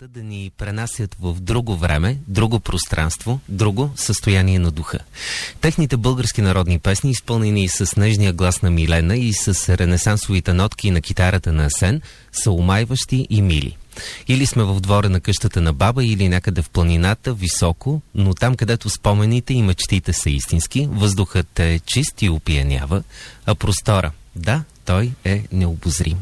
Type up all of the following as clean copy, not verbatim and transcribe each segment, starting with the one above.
силата да ни пренасят в друго време, друго пространство, друго състояние на духа. Техните български народни песни, изпълнени с нежния глас на Милена и с ренесансовите нотки на китарата на Асен, са умайващи и мили. Или сме в двора на къщата на баба, или някъде в планината, високо, но там, където спомените и мечтите са истински, въздухът е чист и опиянява, а простора, да, той е необозрим.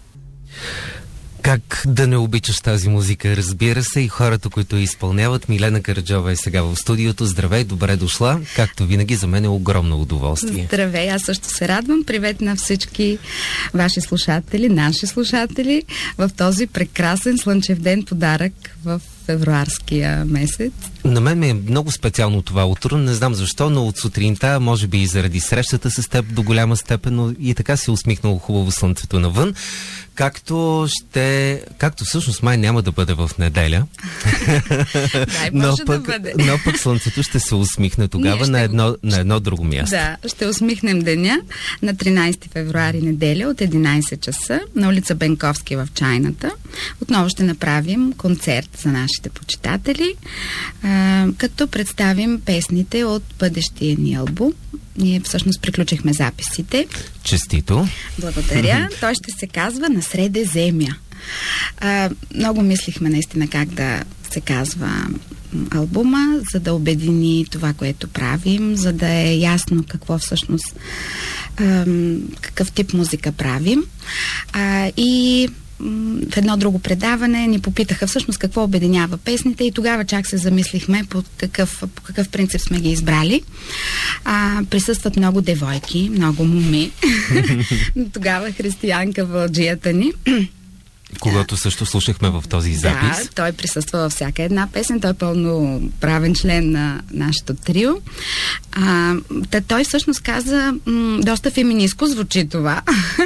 Как да не обичаш тази музика, разбира се, и хората, които я изпълняват. Милена Караджова е сега в студиото. Здравей, добре дошла. Както винаги, за мен е огромно удоволствие. Здравей, аз също се радвам. Привет на всички ваши слушатели, наши слушатели в този прекрасен слънчев ден, подарък в февруарския месец. На мен ми е много специално това утро, не знам защо, но от сутринта, може би и заради срещата с теб до голяма степен, но и така се усмихнало хубаво слънцето навън. Както всъщност май няма да бъде в неделя. но пък слънцето ще се усмихне тогава на едно друго място. Да, ще усмихнем деня на 13 февруари неделя от 11 часа на улица Бенковски в Чайната. Отново ще направим концерт за нашите почитатели, като представим песните от бъдещия ни албум. Ние всъщност приключихме записите. Честито! Благодаря. Той ще се казва "На Средиземя". Много мислихме наистина как да се казва албума, за да обедини това, което правим, за да е ясно какво всъщност, какъв тип музика правим. И в едно друго предаване ни попитаха всъщност какво обединява песните и тогава чак се замислихме по какъв принцип сме ги избрали. Присъстват много девойки, много моми. Тогава християнка вълджията ни. Когато също слушахме в този запис. Да, той присъства във всяка една песен. Той е пълноправен член на нашето трио. Той всъщност каза, доста феминистко звучи това.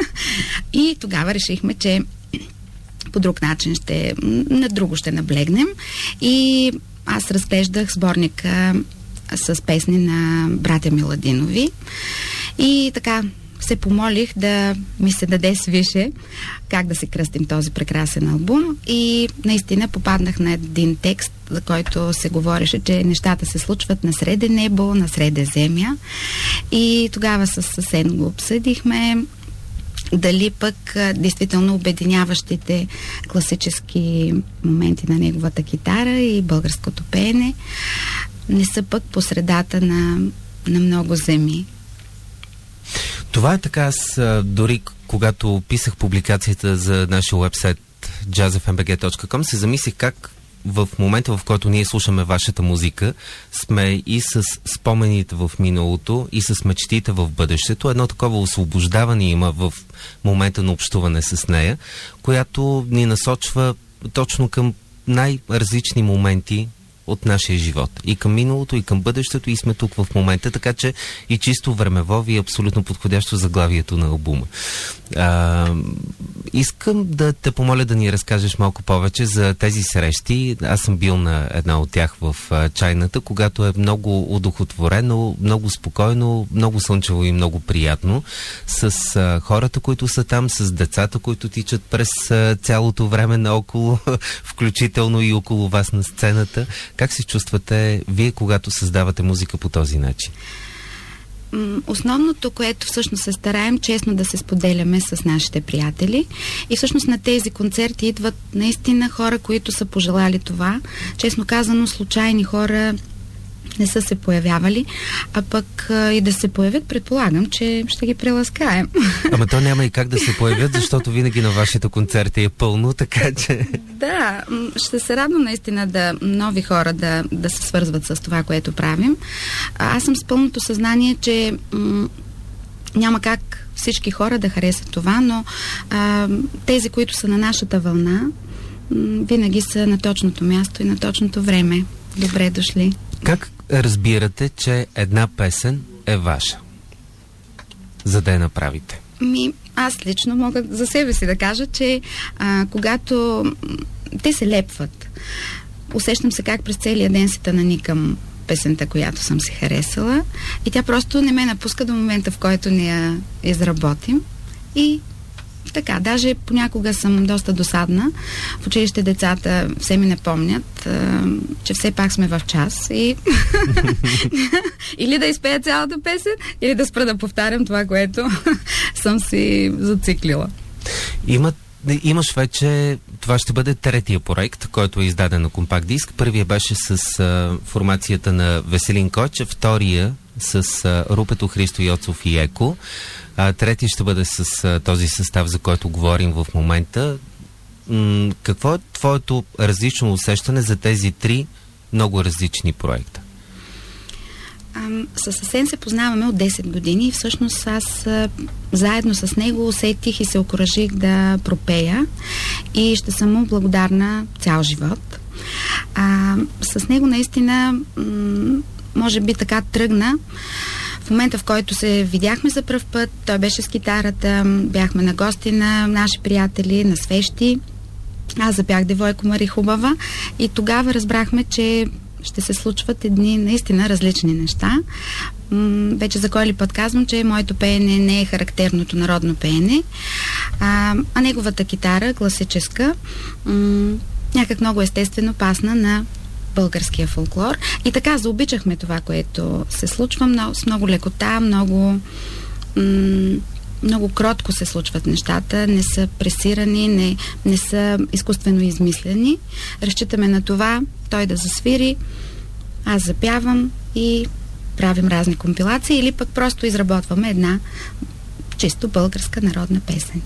И тогава решихме, че по друг начин на друго ще наблегнем. И аз разглеждах сборника с песни на братя Миладинови. И така се помолих да ми се даде свише как да се кръстим този прекрасен албум. И наистина попаднах на един текст, за който се говореше, че нещата се случват на среде небо, на среде земя. И тогава с Асен го обсъдихме. Дали пък действително обединяващите класически моменти на неговата китара и българското пеене не са пък по средата на много земи. Това е така. Аз дори когато писах публикацията за нашия уебсайт jazzfmbg.com, се замислих как в момента, в който ние слушаме вашата музика, сме и с спомените в миналото, и с мечтите в бъдещето. Едно такова освобождаване има в момента на общуване с нея, която ни насочва точно към най-различни моменти от нашия живот. И към миналото, и към бъдещето, и сме тук в момента, така че и чисто времево ви е абсолютно подходящо заглавието на албума. Искам да те помоля да ни разкажеш малко повече за тези срещи. Аз съм бил на една от тях в Чайната, когато е много удохотворено, много спокойно, много слънчево и много приятно, с хората, които са там, с децата, които тичат през цялото време наоколо, включително и около вас на сцената. Как се чувствате вие, когато създавате музика по този начин? Основното, което всъщност се стараем честно да се споделяме с нашите приятели, и всъщност на тези концерти идват наистина хора, които са пожелали това. Честно казано, случайни хора не са се появявали, а пък и да се появят, предполагам, че ще ги преласкаем. Ама то няма и как да се появят, защото винаги на вашите концерти е пълно, така че... Да, ще се радвам наистина нови хора да се свързват с това, което правим. Аз съм с пълното съзнание, че няма как всички хора да харесат това, но тези, които са на нашата вълна, винаги са на точното място и на точното време. Добре дошли. Как разбирате, че една песен е ваша, за да я направите? Аз лично мога за себе си да кажа, че когато те се лепват, усещам се как през целия ден се наникам песента, която съм си харесала, и тя просто не ме напуска до момента, в който не я изработим, и Така, даже понякога съм доста досадна. В училище децата все ми напомнят, че все пак сме в час и или да изпея цялата песен, или да спра да повтарям това, което съм си зациклила. Имаш вече, това ще бъде третия проект, който е издаден на компакт диск. Първия беше с формацията на Веселин Койчев, втория с Рупето, Христо Йоцов и Еко. Третия ще бъде с този състав, за който говорим в момента. Какво е твоето различно усещане за тези три много различни проекта? С Асен се познаваме от 10 години и всъщност аз заедно с него усетих и се окуражих да пропея и ще съм му благодарна цял живот. С него наистина може би така тръгна в момента, в който се видяхме за пръв път. Той беше с китарата, бяхме на гости на наши приятели, на свещи. Аз запях Девойко Мари Хубава и тогава разбрахме, че ще се случват едни наистина различни неща. Вече за кой ли път казвам, че моето пеене не е характерното народно пеене, а неговата китара, класическа, някак много естествено пасна на българския фолклор. И така заобичахме това, което се случва с много лекота, много кротко се случват нещата, не са пресирани, не са изкуствено измислени. Разчитаме на това той да засвири, аз запявам и правим разни компилации или пък просто изработваме една чисто българска народна песен.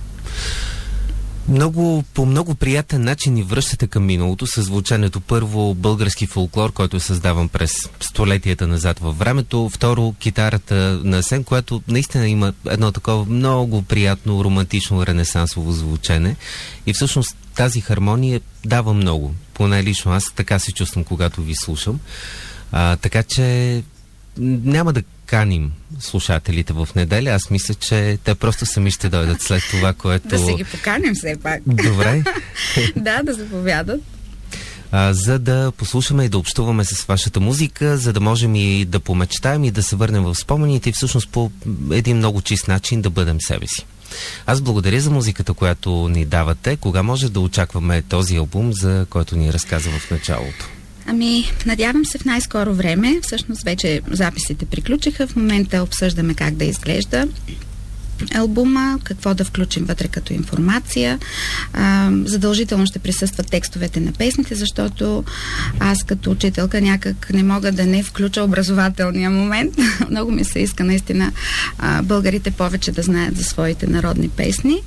По много приятен начин ни връщате към миналото с звучането. Първо български фолклор, който е създаван през столетията назад във времето. Второ китарата на Асен, която наистина има едно такова много приятно, романтично, ренесансово звучене. И всъщност тази хармония дава много. Поне лично аз така се чувствам, когато ви слушам. Така че няма да каним слушателите в неделя. Аз мисля, че те просто сами ще дойдат след това, което... Да се ги поканим все пак. Добре. Да заповядат. За да послушаме и да общуваме с вашата музика, за да можем и да помечтаем и да се върнем в спомените и всъщност по един много чист начин да бъдем себе си. Аз благодаря за музиката, която ни давате. Кога може да очакваме този албум, за който ни разказа в началото? Надявам се в най-скоро време. Всъщност вече записите приключиха. В момента обсъждаме как да изглежда албума, какво да включим вътре като информация. Задължително ще присъстват текстовете на песните, защото аз като учителка някак не мога да не включа образователния момент. Много ми се иска наистина българите повече да знаят за своите народни песни.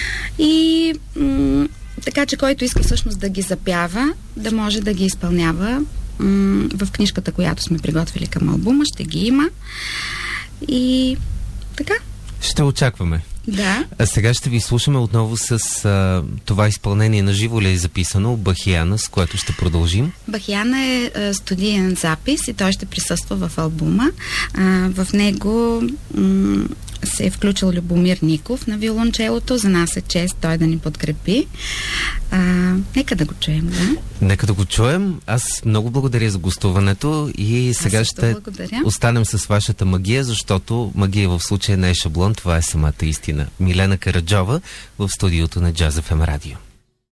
И така че който иска всъщност да ги запява, да може да ги изпълнява в книжката, която сме приготвили към албума, ще ги има. И така. Ще очакваме. Да. А сега ще ви слушаме отново с това изпълнение на живо ли е записано, Бахияна, с което ще продължим. Бахияна е студиен запис и той ще присъства в албума. В него се е включил Любомир Ников на виолончелото. За нас е чест той да ни подкрепи. Нека да го чуем, да? Нека да го чуем. Аз много благодаря за гостуването и сега ще останем с вашата магия, защото магия в случая не е шаблон, това е самата истина. Милена Караджова в студиото на Jazz FM Radio.